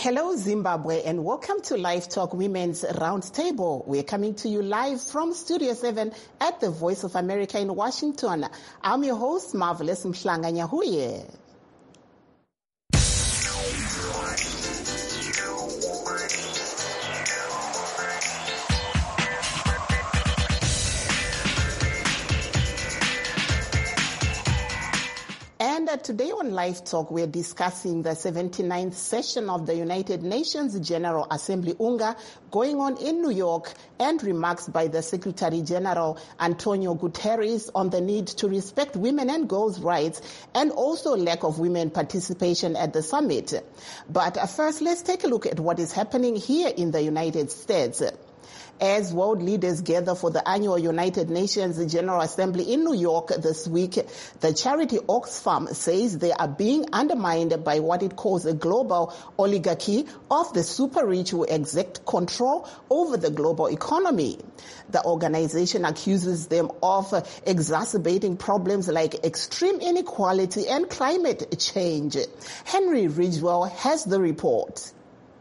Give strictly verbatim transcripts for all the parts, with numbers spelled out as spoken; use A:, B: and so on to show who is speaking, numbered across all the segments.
A: Hello, Zimbabwe, and welcome to Live Talk Women's Roundtable. We're coming to you live from Studio seven at the Voice of America in Washington. I'm your host, Marvelous Mhlanga Nyahuye. And uh, today on Live Talk, we're discussing the seventy-ninth session of the United Nations General Assembly, UNGA, going on in New York, and remarks by the Secretary General Antonio Guterres on the need to respect women and girls' rights, and also lack of women participation at the summit. But uh, first, let's take a look at what is happening here in the United States. As world leaders gather for the annual United Nations General Assembly in New York this week, the charity Oxfam says they are being undermined by what it calls a global oligarchy of the super rich who exert control over the global economy. The organization accuses them of exacerbating problems like extreme inequality and climate change. Henry Ridgwell has the report.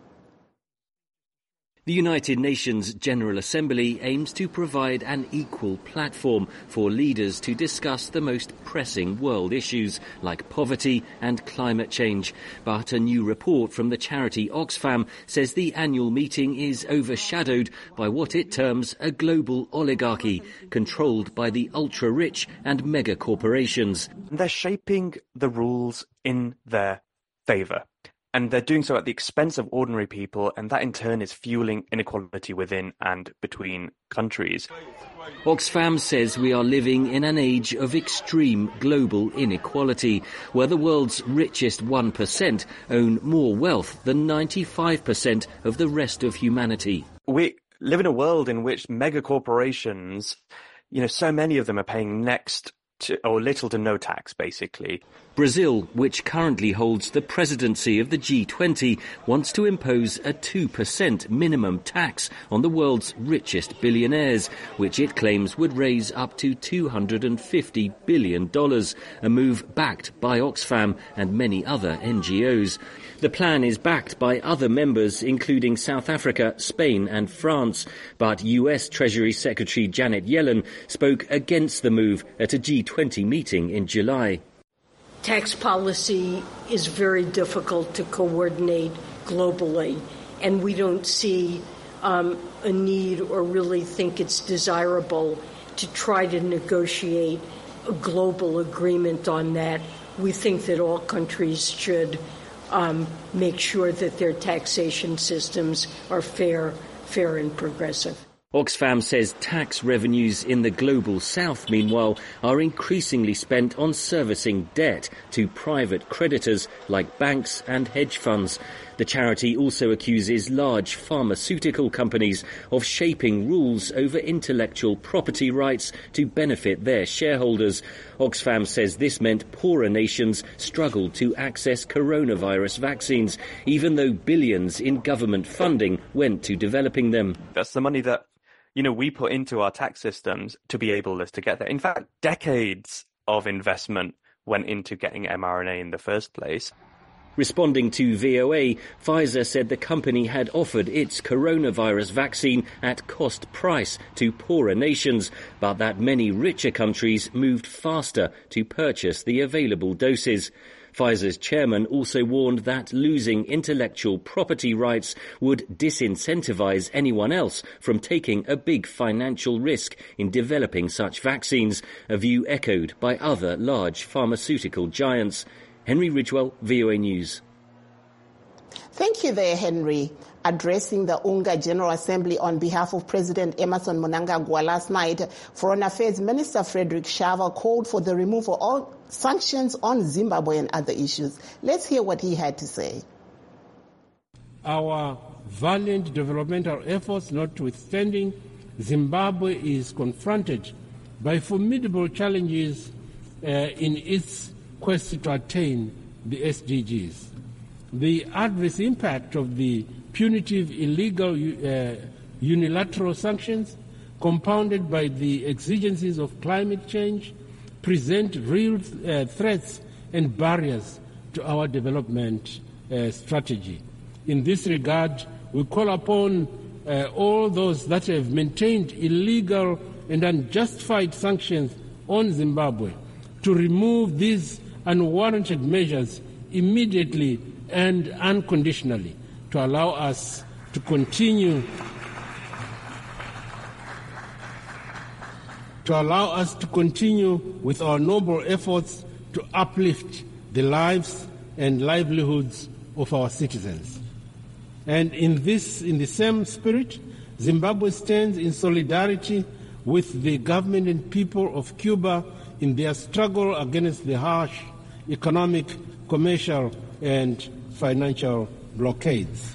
B: The United Nations General Assembly aims to provide an equal platform for leaders to discuss the most pressing world issues like poverty and climate change. But a new report from the charity Oxfam says the annual meeting is overshadowed by what it terms a global oligarchy controlled by the ultra-rich and mega corporations.
C: They're shaping the rules in their favour. And they're doing so at the expense of ordinary people, and that in turn is fueling inequality within and between countries.
B: Oxfam says we are living in an age of extreme global inequality, where the world's richest one percent own more wealth than ninety-five percent of the rest of humanity.
C: We live in a world in which mega corporations, you know, so many of them are paying next to, or little to no tax, basically.
B: Brazil, which currently holds the presidency of the G twenty, wants to impose a two percent minimum tax on the world's richest billionaires, which it claims would raise up to two hundred fifty billion dollars, a move backed by Oxfam and many other N G Os. The plan is backed by other members, including South Africa, Spain and France, but U S Treasury Secretary Janet Yellen spoke against the move at a G twenty meeting in July.
D: Tax policy is very difficult to coordinate globally, and we don't see um, a need or really think it's desirable to try to negotiate a global agreement on that. We think that all countries should um, make sure that their taxation systems are fair, fair and progressive.
B: Oxfam says tax revenues in the global south, meanwhile, are increasingly spent on servicing debt to private creditors like banks and hedge funds. The charity also accuses large pharmaceutical companies of shaping rules over intellectual property rights to benefit their shareholders. Oxfam says this meant poorer nations struggled to access coronavirus vaccines, even though billions in government funding went to developing them.
C: That's the money that you know, we put into our tax systems to be able to get there. In fact, decades of investment went into getting mRNA in the first place.
B: Responding to V O A, Pfizer said the company had offered its coronavirus vaccine at cost price to poorer nations, but that many richer countries moved faster to purchase the available doses. Pfizer's chairman also warned that losing intellectual property rights would disincentivize anyone else from taking a big financial risk in developing such vaccines, a view echoed by other large pharmaceutical giants. Henry Ridgwell, V O A News.
A: Thank you there, Henry. Addressing the UNGA General Assembly on behalf of President Emmerson Mnangagwa last night, Foreign Affairs Minister Frederick Shava called for the removal of all sanctions on Zimbabwe and other issues. Let's hear what he had to say.
E: Our valiant developmental efforts notwithstanding, Zimbabwe is confronted by formidable challenges uh, in its quest to attain the S D Gs. The adverse impact of the punitive, illegal, uh, unilateral sanctions, compounded by the exigencies of climate change, present real uh, threats and barriers to our development uh, strategy. In this regard, we call upon uh, all those that have maintained illegal and unjustified sanctions on Zimbabwe to remove these unwarranted measures immediately and unconditionally to allow us to continue to allow us to continue with our noble efforts to uplift the lives and livelihoods of our citizens. And in this, in the same spirit, Zimbabwe stands in solidarity with the government and people of Cuba in their struggle against the harsh economic, commercial, and financial blockades.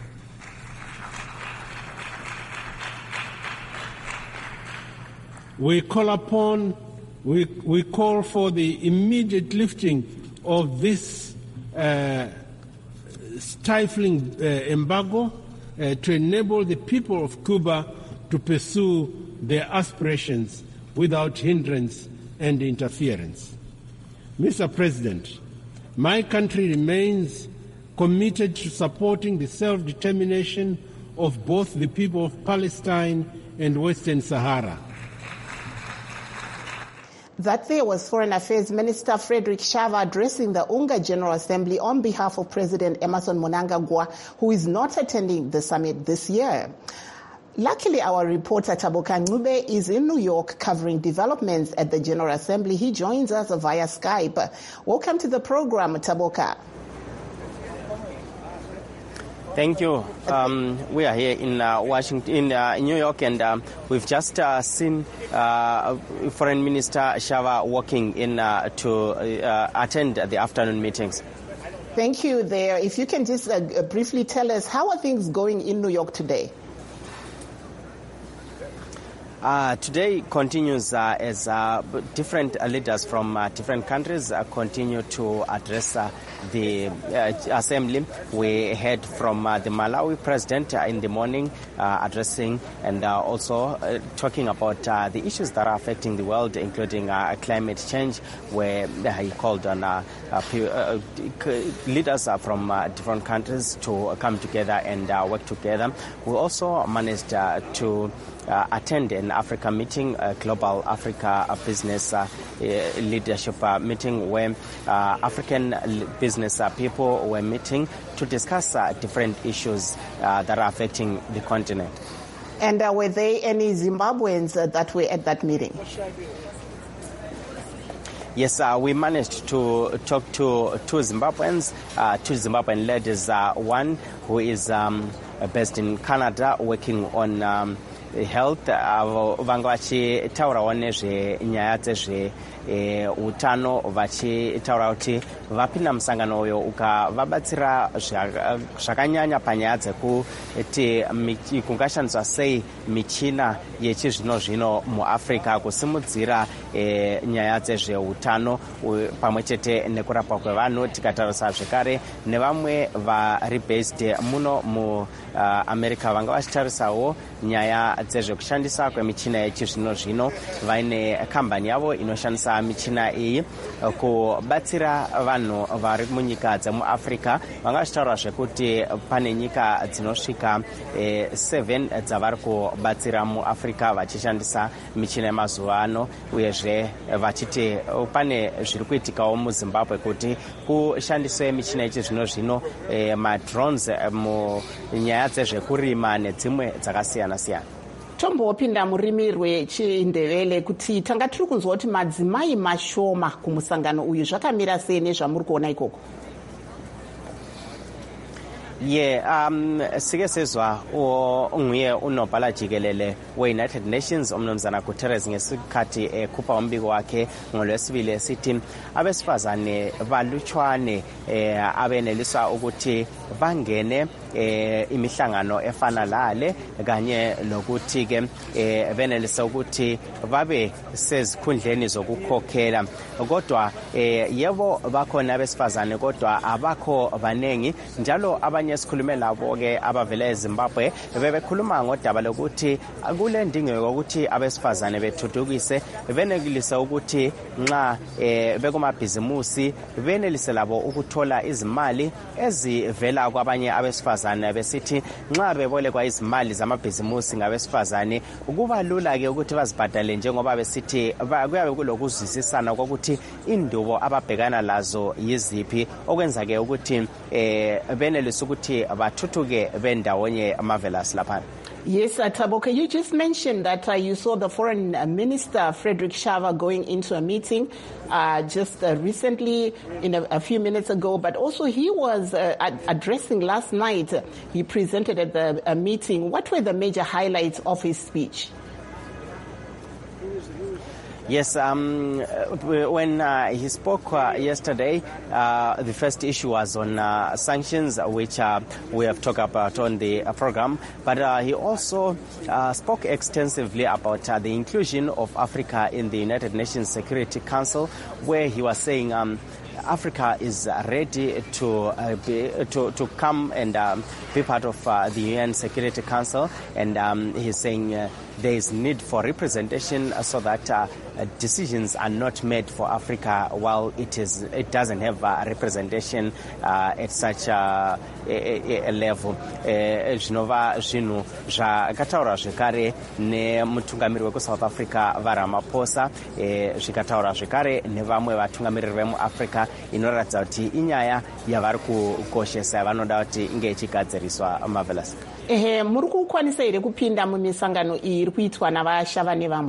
E: We call upon, we, we call for the immediate lifting of this uh, stifling uh, embargo uh, to enable the people of Cuba to pursue their aspirations without hindrance and interference. Mister President, my country remains committed to supporting the self-determination of both the people of Palestine and Western Sahara.
A: That there was Foreign Affairs Minister Frederick Shava addressing the UNGA General Assembly on behalf of President Emmerson Mnangagwa, who is not attending the summit this year. Luckily, our reporter Taboka Ncube is in New York covering developments at the General Assembly. He joins us via Skype. Welcome to the program, Taboka.
F: Thank you. Um, we are here in uh, Washington, in uh, New York, and um, we've just uh, seen uh, Foreign Minister Shava walking in uh, to uh, attend the afternoon meetings.
A: Thank you there. If you can just uh, briefly tell us, how are things going in New York today?
F: Uh, today continues uh, as uh, different uh, leaders from uh, different countries uh, continue to address uh, the uh, assembly. We heard from uh, the Malawi president uh, in the morning uh, addressing and uh, also uh, talking about uh, the issues that are affecting the world, including uh, climate change, where he called on uh, uh, uh, leaders uh, from uh, different countries to come together and uh, work together. We also managed uh, to Uh, attend an Africa meeting, a global Africa business uh, leadership uh, meeting where uh, African business uh, people were meeting to discuss uh, different issues uh, that are affecting the continent.
A: And uh, were there any Zimbabweans uh, that were at that meeting?
F: Yes, uh, we managed to talk to two Zimbabweans, uh, two Zimbabwean ladies, uh, one who is um, based in Canada working on um, health, avo vanga vachitaurawo nezvenyaya dzezve utano vachitaura kuti vapinda musangano uyo ukavabatsira zvakanyanya panyaya dzekuti kungashandiswa sei michina yechizvino zvino muAfrica kusimudzira nyaya dzezveutano pamwe chete nekurapwa kwevanhu. Tikatarisa zvekare nevamwe vari based muno muAmerica vanga vachitarisawo nyaya dzezvekushandisa kwemichina yechizvino zvino vaine kambani yavo inoshandisa michina iyi kubatsira vanhu vari munyika dzemuAfrica. Vanga vachitaura zvekuti pane nyika dzinosvika seven dzavari kubatsira muAfrica vachishandisa michina yemazuva ano, uyezve vachiti pane zviri kuitikawo muZimbabwe kuti kushandiswe michina yechizvino zvino madrones munyaya dzezvekurima nedzimwe dzakasiyana siyana.
A: Tombopinda murimi rwechindevele kuti tanga tiri kunzwa kuti madzimai mashoma kumusangano uyu, zvakamira sei nezvamuri kuona ikoko?
F: Ye um sike sezwa unguye unobhala jikelele we-United Nations umnumzana Guterres ngesikhathi ekhupha umbiko wakhe ngolwesibili esithi abesifazane balutshwane abenelisa ukuthi bangene imihlangano efana lale kanye lokuthi ke benelisa ukuthi babe sezikhundleni zokukhokhela. Kodwa yebo bakhona abesifazane kodwa abakho banengi, njalo abanye esikhulume labo ke abavela eZimbabwe bebekhuluma ngodaba lokuthi kule ndingeko ukuthi abesifazane bethuthukise, benelisa ukuthi nxa bekumabhizimusi benelise labo ukuthola izimali ezivela uvela kwabanye abesifazane besithi nxa bebolekwa izimali zamabhizimusi ngabesifazane kuba lula ke ukuthi bazibhadale njengoba besithi kuyabe kulokuzwisisana kokuthi indubo ababhekana lazo yiziphi okwenza ke ukuthi eh benelisa ukuthi bathuthuke bendawonye amavelas lapha.
A: Yes, uh, Taboka, you just mentioned that uh, you saw the Foreign Minister, Frederick Shava, going into a meeting uh, just uh, recently, in a, a few minutes ago, but also he was uh, ad- addressing last night. He presented at the uh, meeting. What were the major highlights of his speech?
F: Yes, um, when uh, he spoke uh, yesterday, uh, the first issue was on uh, sanctions, which uh, we have talked about on the uh, program. But uh, he also uh, spoke extensively about uh, the inclusion of Africa in the United Nations Security Council, where he was saying um, Africa is ready to uh, be, to to come and um, be part of uh, the U N Security Council, and um, he's saying uh, there is need for representation so that uh, decisions are not made for Africa while it is it doesn't have uh, representation uh, at such a, a, a level. Zvinova zvinhu zvakataura zvekare nemutungamiri weku-South Africa vaRamaphosa, zvikataura zvekare nevamwe vatungamiriri vemuAfrica, inoratidza kuti inyaya yavari kukoshesa vanoda kuti inge ichigadziriswa. Marvelous.
A: Ehe, muri kukwanisa here kupinda mumisangano iyi iri kuitwa navashava nevamwe?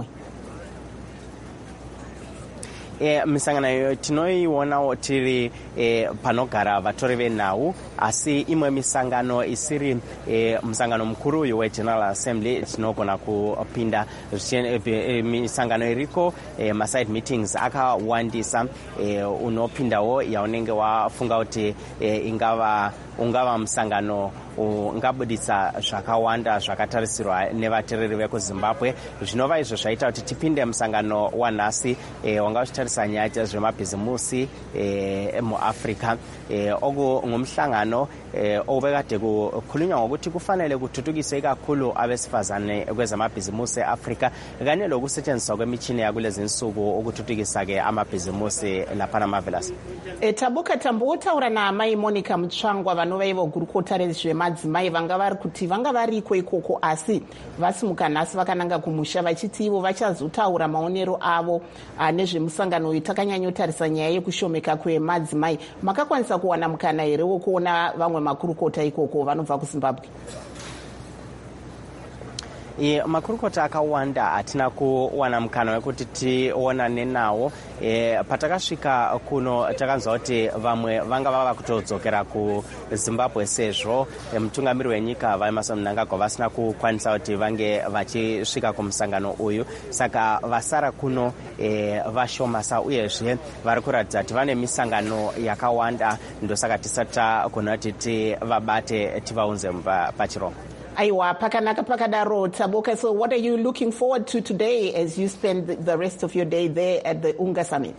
F: E, misangano iyo tinoionawo tiri e, panogara vatori venhau, asi imwe misangano isiri e, musangano mukuru uyu weGeneral Assembly tinogona kupinda. E, misangano iriko e, maside meetings akawandisa, e, unopindawo yaunenge wafunga kuti e, ingava ungava musangano ungabudisa zvakawanda zvakatarisirwa nevatereri vekuZimbabwe. Zvinova izvo zvaita kuti tipinde musangano wanhasi e, wanga uchitarisa nyaya zvemabhizimusi e, muAfrica. E, ogu ngumhlangano e, obekade kukhulunywa ngokuthi kufanele kuthuthukiswe kakhulu abesifazane kwezamabhizimusi eAfrica kanye lokusetshenziswa kwemichini yakulezi nsuku ukuthuthukisa ke amabhizimusi lapha namavelas.
A: E, Taboka, tambotaura naamai Monica Mutsvangwa vanova ivo gurukota rezvemadzimai vanga vari kuti vanga variko ikoko asi vasimuka nhasi vakananga kumusha vachiti ivo vachazotaura maonero avo nezvemusangano uyu. Takanyanyotarisa nyaya yekushomeka kwemadzimai. Makakwanisa kuwana mukana here wokuona vamwe makurukota ikoko vanobva kuZimbabwe?
F: E, makurukota akawanda hatina kuwana mukana wekuti tionane nawo. E, patakasvika kuno takanzwa kuti vamwe vanga vava kutodzokera kuZimbabwe sezvo e, mutungamiri wenyika vaEmmerson Mnangagwa vasina kukwanisa kuti vange vachisvika kumusangano uyu, saka vasara kuno e, vashomasa uyezve vari kuratidza kuti vane misangano yakawanda, ndosaka tisati tagona kuti tivabate tivaunze pachirongo.
A: Aiwa, pakanaka pakadaro. Taboka, so what are you looking forward to today as you spend the rest of your day there at the UNGA Summit?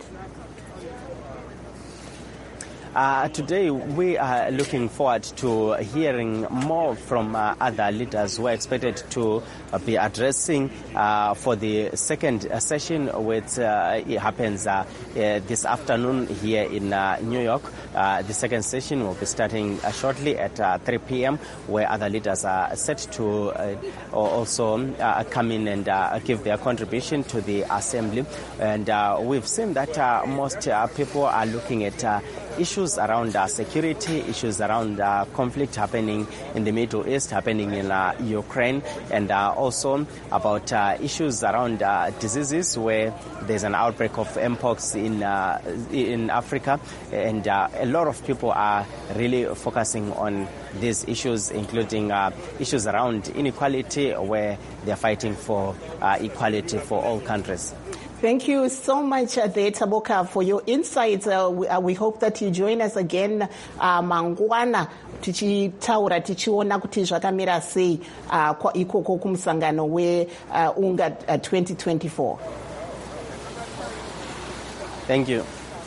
F: Uh, today we are looking forward to hearing more from uh, other leaders who are expected to uh, be addressing uh, for the second uh, session, which uh, it happens uh, uh, this afternoon here in uh, New York. Uh, the second session will be starting uh, shortly at uh, three p.m. where other leaders are set to uh, also uh, come in and uh, give their contribution to the assembly. And uh, we've seen that uh, most uh, people are looking at uh, issues around uh, security, issues around uh, conflict happening in the Middle East, happening in uh, Ukraine, and uh, also about uh, issues around uh, diseases where there's an outbreak of mpox in uh, in Africa, and uh, a lot of people are really focusing on these issues, including uh, issues around inequality, where they're fighting for uh, equality for all countries.
A: Thank you so much, uh, Taboka, for your insights. Uh, we, uh, we hope that you join us again uh, mangwana tichitaura tichiona kuti zvakamira sei uh, ikoko kumusangano weUNGA uh, twenty twenty-four.
F: Thank you.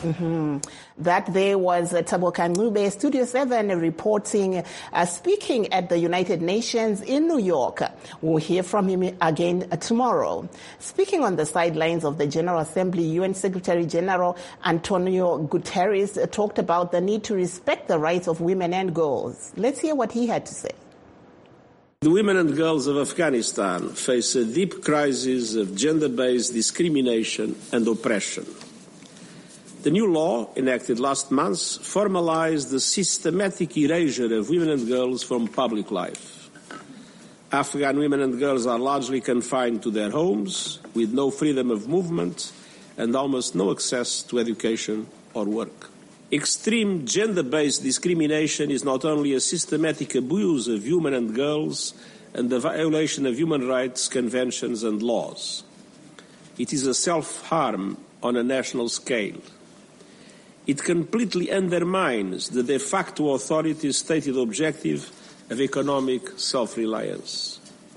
A: Mm-hmm. That there was uh, Thabo Kancube, Studio seven, reporting, uh, speaking at the United Nations in New York. We'll hear from him again uh, tomorrow. Speaking on the sidelines of the General Assembly, U N Secretary General Antonio Guterres uh, talked about the need to respect the rights of women and girls. Let's hear what he had to say.
G: The women and girls of Afghanistan face a deep crisis of gender-based discrimination and oppression. The new law, enacted last month, formalized the systematic erasure of women and girls from public life. Afghan women and girls are largely confined to their homes, with no freedom of movement and almost no access to education or work. Extreme gender-based discrimination is not only a systematic abuse of women and girls and the violation of human rights conventions and laws. It is a self-harm on a national scale. It completely undermines the de facto authority's stated objective of economic self-reliance.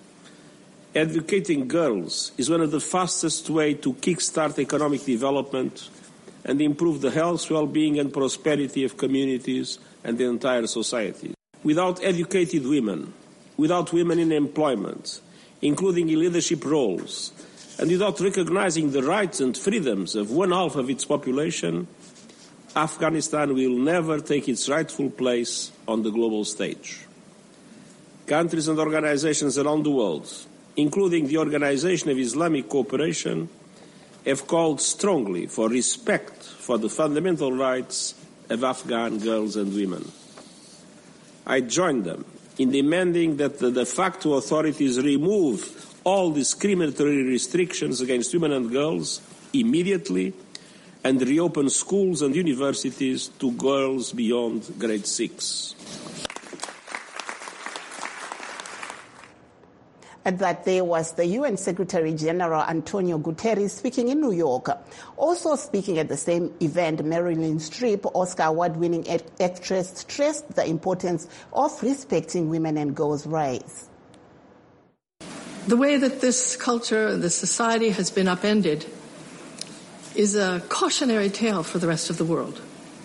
G: Educating girls is one of the fastest ways to kickstart economic development and improve the health, well-being and prosperity of communities and the entire society. Without educated women, without women in employment, including in leadership roles, and without recognizing the rights and freedoms of one half of its population, Afghanistan will never take its rightful place on the global stage. Countries and organizations around the world, including the Organization of Islamic Cooperation, have called strongly for respect for the fundamental rights of Afghan girls and women. I join them in demanding that the de facto authorities remove all discriminatory restrictions against women and girls immediately and reopen schools and universities to girls beyond grade six.
A: And that there was the U N Secretary General Antonio Guterres speaking in New York. Also speaking at the same event, Meryl Streep, Oscar award-winning actress, stressed the importance of respecting women and girls' rights.
H: The way that this culture, this society has been upended is a cautionary tale for the rest of the world.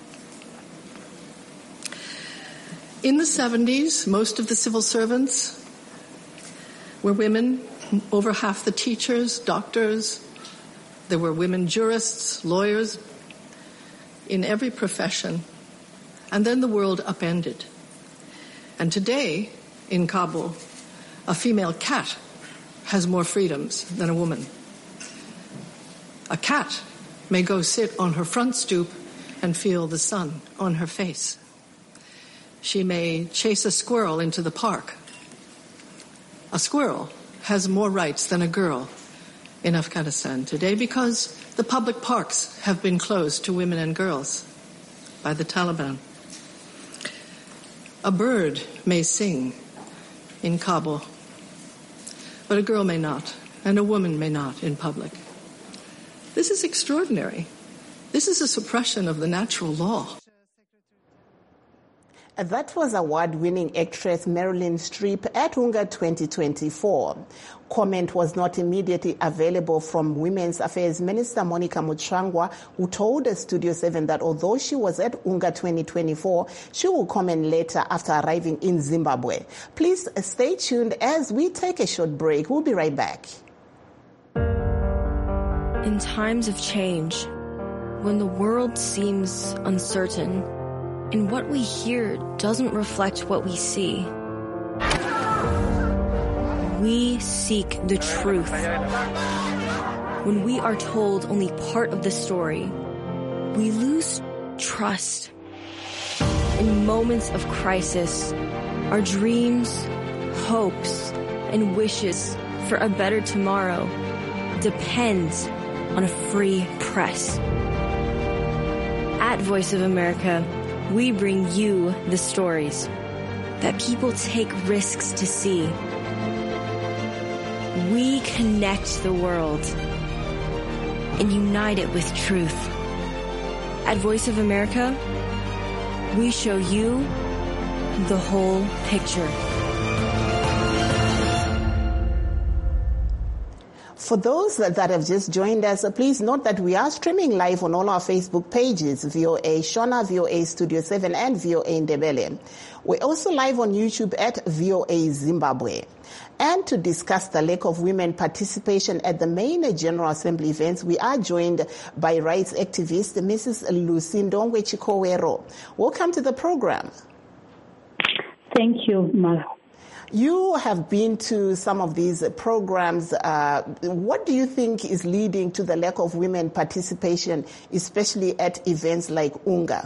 H: In the seventies, most of the civil servants were women, over half the teachers, doctors. There were women jurists, lawyers, in every profession. And then the world upended. And today, in Kabul, a female cat has more freedoms than a woman. A cat may go sit on her front stoop and feel the sun on her face. She may chase a squirrel into the park. A squirrel has more rights than a girl in Afghanistan today because the public parks have been closed to women and girls by the Taliban. A bird may sing in Kabul, but a girl may not, and a woman may not in public. This is extraordinary. This is a suppression of the natural law.
A: That was award-winning actress Meryl Streep at UNGA twenty twenty-four. Comment was not immediately available from Women's Affairs Minister Monica Muchangwa, who told Studio seven that although she was at UNGA twenty twenty-four, she will comment later after arriving in Zimbabwe. Please stay tuned as we take a short break. We'll be right back.
I: In times of change, when the world seems uncertain, and what we hear doesn't reflect what we see, we seek the truth. When we are told only part of the story, we lose trust. In moments of crisis, our dreams, hopes, and wishes for a better tomorrow depend on a free press. At Voice of America, we bring you the stories that people take risks to see. We connect the world and unite it with truth. At Voice of America, we show you the whole picture.
A: For those that have just joined us, please note that we are streaming live on all our Facebook pages, V O A Shona, V O A Studio seven, and V O A Ndebele. We're also live on YouTube at V O A Zimbabwe. And to discuss the lack of women participation at the main General Assembly events, we are joined by rights activist Missus Lusindongwe Chikowero. Welcome to the program.
J: Thank you, Ma.
A: You have been to some of these programs. Uh, what do you think is leading to the lack of women participation, especially at events like UNGA?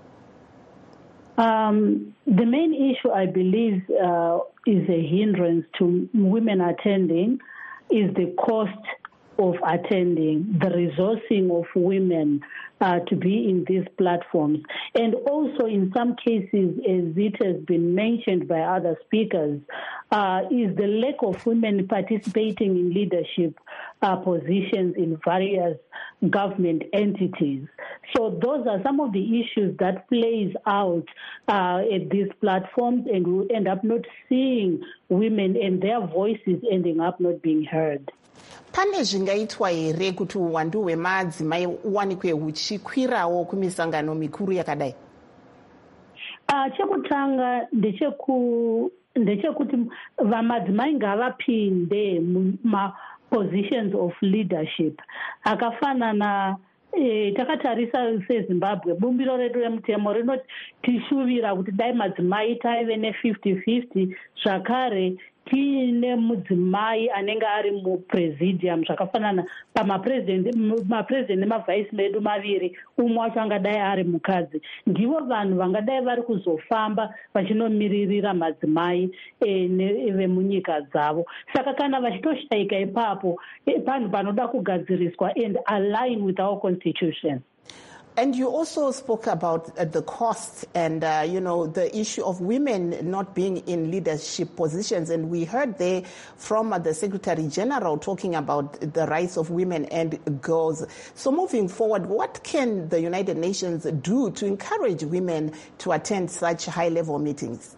J: Um, the main issue, I believe, uh, is a hindrance to women attending is the cost of attending, the resourcing of women uh, to be in these platforms. And also in some cases, as it has been mentioned by other speakers, uh, is the lack of women participating in leadership uh, positions in various government entities. So those are some of the issues that plays out uh, at these platforms, and we end up not seeing women and their voices ending up not being heard.
A: Pane zvingaitwa here kuti uwandu hwemadzimai uwanikwe huchikwirawo kumisangano mikuru yakadai?
J: Uh, chekutanga ndecheku ndechekuti vamadzimai ngavapinde mumapositions of leadership akafanana. E, takatarisa seZimbabwe bumbiro redu remutemo rinotishuvira kuti dai madzimai taive ne-fifty fifty zvakare tiine mudzimai anenge ari mupresidium zvakafanana pamapresident nemavhaisi medu maviri, umwe wacho angadai ari mukadzi. Ndivo vanhu vangadai vari kuzofamba vachinomiririra madzimai e, vemunyika dzavo. Saka kana vachitoshaika ipapo e, panhu panoda kugadziriswa and align with our constitution.
A: And you also spoke about uh, the cost and, uh, you know, the issue of women not being in leadership positions. And we heard there from uh, the Secretary General talking about the rights of women and girls. So moving forward, what can the United Nations do to encourage women to attend such high-level meetings?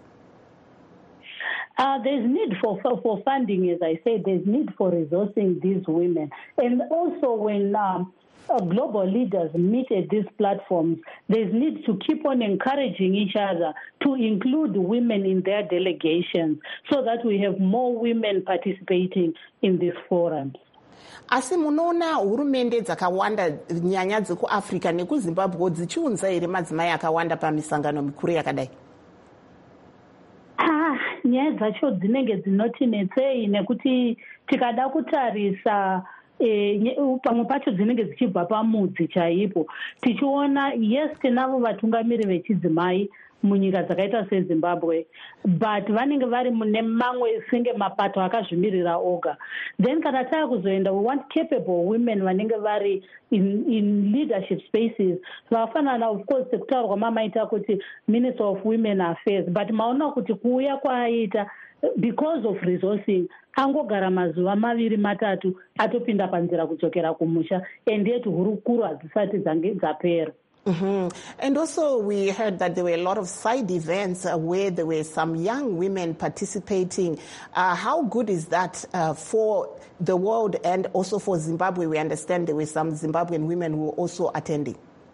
J: Uh, there's need for, for for funding, as I said. There's need for resourcing these women. And also when... Um, Uh, global leaders meet at these platforms, there's need to keep on encouraging each other to include women in their delegations so that we have more women participating in these forums.
A: Asi munoona hurumende dzakawanda nyanya dzekuAfrica nekuZimbabwe dzichiunza here madzimai akawanda pamisangano mikuru yakadai?
J: Ah, nyaya dzacho dzinenge dzinotinetsei nekuti tikada kutarisa E, pamwe pacho dzinenge dzichibva pamudzi chaipo tichiona yes tinavo vatungamiri vechidzimai munyika dzakaita seZimbabwe, but vanenge vari mune mamwe senge mapato akazvimirira oga. Then kana tava kuzoenda, we want capable women vanenge vari in, in leadership spaces. Vakafanana of course sekutaurwa mamaita kuti Minister of Women Affairs, but maona kuti kuuya kwaaita because of resourcing angogara mazuva maviri matatu atopinda panzira kudzokera kumusha, and yet hurukuru hadzisati dzange dzapera.
A: Mm-hmm. And also we heard that there were a lot of side events uh, where there were some young women participating. Uh, how good is that uh, for the world and also for Zimbabwe? We understand there were some Zimbabwean women who were also attending.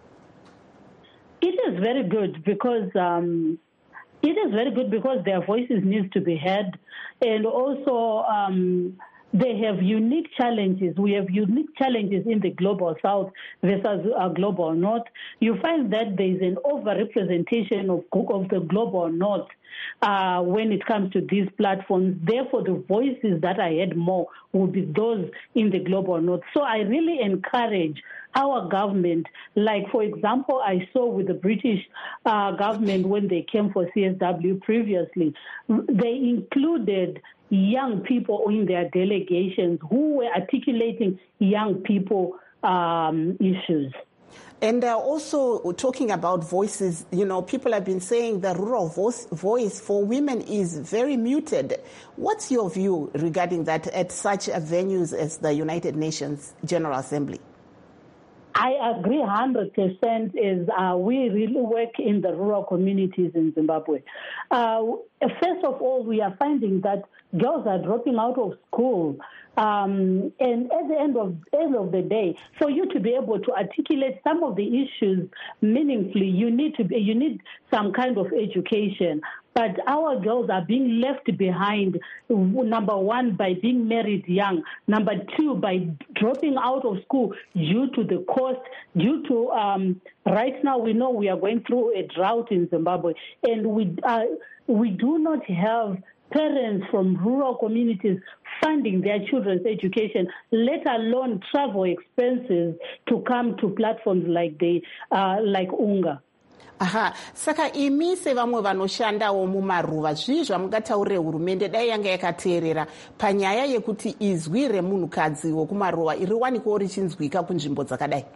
J: It is very good because um, it is very good because their voices need to be heard, and also um, they have unique challenges. We have unique challenges in the global south versus a global north. You find that there is an overrepresentation of, of the global north uh, when it comes to these platforms. Therefore, the voices that I heard more will be those in the global north. So I really encourage our government, like, for example, I saw with the British uh, government when they came for C S W previously, they included young people in their delegations who were articulating young people um, issues.
A: And uh, also talking about voices, you know, people have been saying the rural voice, voice for women is very muted. What's your view regarding that at such venues as the United Nations General Assembly?
J: I agree one hundred percent is uh, we really work in the rural communities in Zimbabwe. Uh, first of all, we are finding that girls are dropping out of school Um, and at the end of end of the day, for you to be able to articulate some of the issues meaningfully, you need to be, you need some kind of education. But our girls are being left behind, number one, by being married young. Number two, by dropping out of school due to the cost, due to, um, right now we know we are going through a drought in Zimbabwe, and we uh, we do not have parents from rural communities funding their children's education, let alone travel expenses to come to platforms like the uh, like UNGA.
A: Aha, saka imi sevamwe vanoshandawo mumaruva zvii zvamungataurire hurumende dai yanga yakateerera panyaya yekuti izwi remunhukadzi wokumaruva iri wanikawo richinzwika kunzvimbo dzakadai?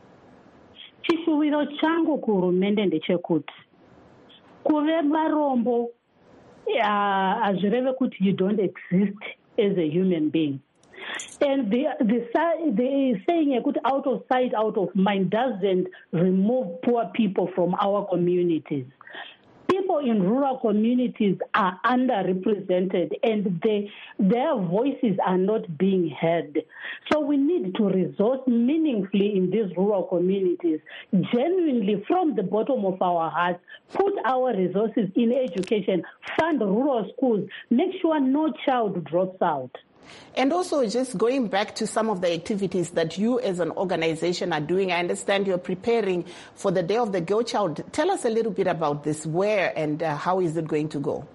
J: Chishuwiro changu kuhurumende ndechekuti kuve varombo hazvireve kuti you don't exist as a human being. And the, the, the saying put out of sight, out of mind doesn't remove poor people from our communities. People in rural communities are underrepresented and they, their voices are not being heard. So we need to resource meaningfully in these rural communities, genuinely from the bottom of our hearts, put our resources in education, fund rural schools, make sure no child drops out.
A: And also just going back to some of the activities that you as an organization are doing, I understand you're preparing for the Day of the Girl Child. Tell us a little bit about this. Where and uh, how is it going to go?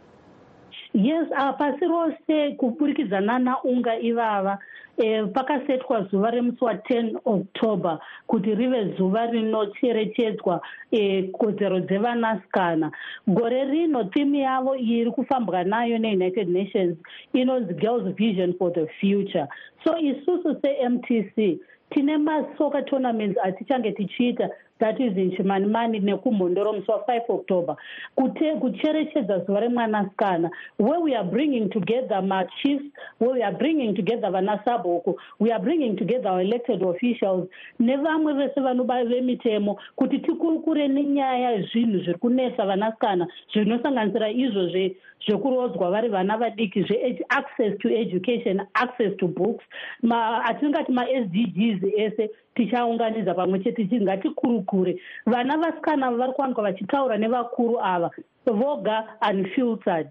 J: Yes, pasi rose kupurikidzana naunga ivava pakasetwa zuva remusi wa ten October kuti rive zuva rinocherechedzwa kodzero dzevanasikana. Gore rino timu yavo iri kufambwa nayo neUnited Nations inonzi Girls Vision for the Future. So isusu se-M T C tine masoka tournaments atichange tichiita, that is in Chimanimani nekumhondoro musi wa five October kucherechedza zuva remwanasikana, where we are bringing together my chiefs, where we are bringing together vanasabhuku, we are bringing together our elected officials nevamwe vese vanoba vemitemo kuti tikurukure nenyaya yezvinhu zviri kunesa vanasikana zvinosanganisira izvo zvekurodzwa vari vana vadiki, access to education, access to books, atingati ma-S D Gs ese tichaunganidza pamwe chete ngatikurukure. Vana vasikana vari kuwanikwa vachitaura nevakuru ava voga unfiltered,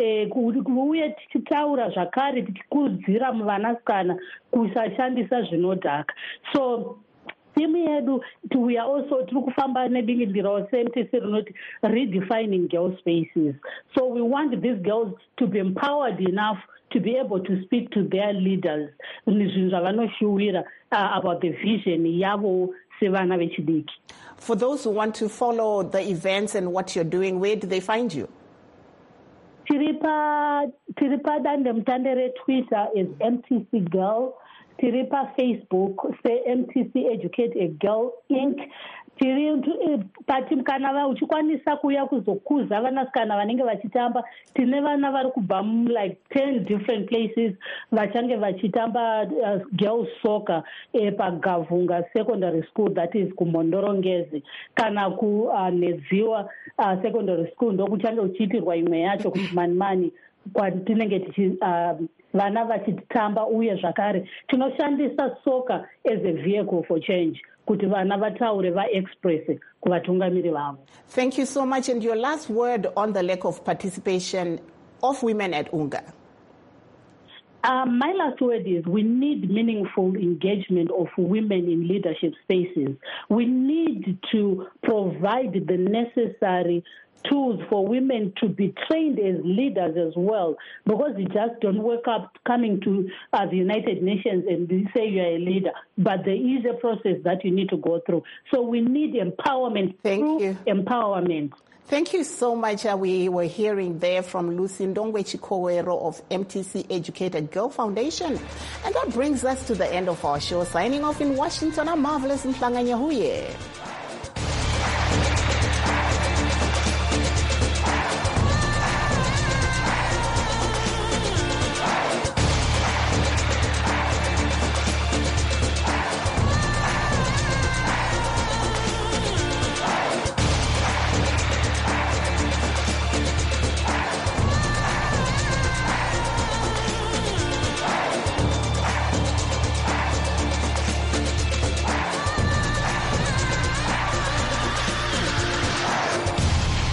J: uye tichitaura zvakare tichikurudzira muvanasikana kusashandisa zvinodhaka. So timu yedu we are also tiri kufamba nedingindiro se-M T C rinoti redefining girl spaces. So we want these girls to be empowered enough to be able to speak to their leaders zvinhu zvavanoshuwira about the vision yavo sevana vechidiki.
A: For those who want to follow the events and what you're doing, where do they find you?
J: Tiripa tiripa dandemutande retwitter is M T C Girl. Tiripa Facebook say M T C Educate a Girl Incorporated. Tiri pati kana uchikwanisa kuya kuzokuza vanasikana vanenge vachitamba, tine vana vari kubva like ten different places vachange vachitamba uh, girls soccer eh, paGavunga Secondary School, that is kuMondorongezi, kana ku uh, Nedziwa uh, Secondary School ndokuchange uchiitirwa imwe yacho kuChimanimani kwatinenge tichi uh, vana vachitamba, uye zvakare tinoshandisa soccer as a vehicle for change kuti vana vataure vaexpress kuvatungamiri vavo.
A: Thank you so much. And your last word on the lack of participation of women at UNGA.
J: Um, my last word is we need meaningful engagement of women in leadership spaces. We need to provide the necessary tools for women to be trained as leaders as well, because you just don't wake up coming to uh, the United Nations and say you're a leader, but there is a process that you need to go through. So we need empowerment.
A: Thank
J: through
A: you.
J: Empowerment.
A: Thank you so much. Uh, we were hearing there from Lucy Ndongwe Chikowero of M T C Educated Girl Foundation. And that brings us to the end of our show. Signing off in Washington, I'm Marvelous Mhlanga Nyahuye.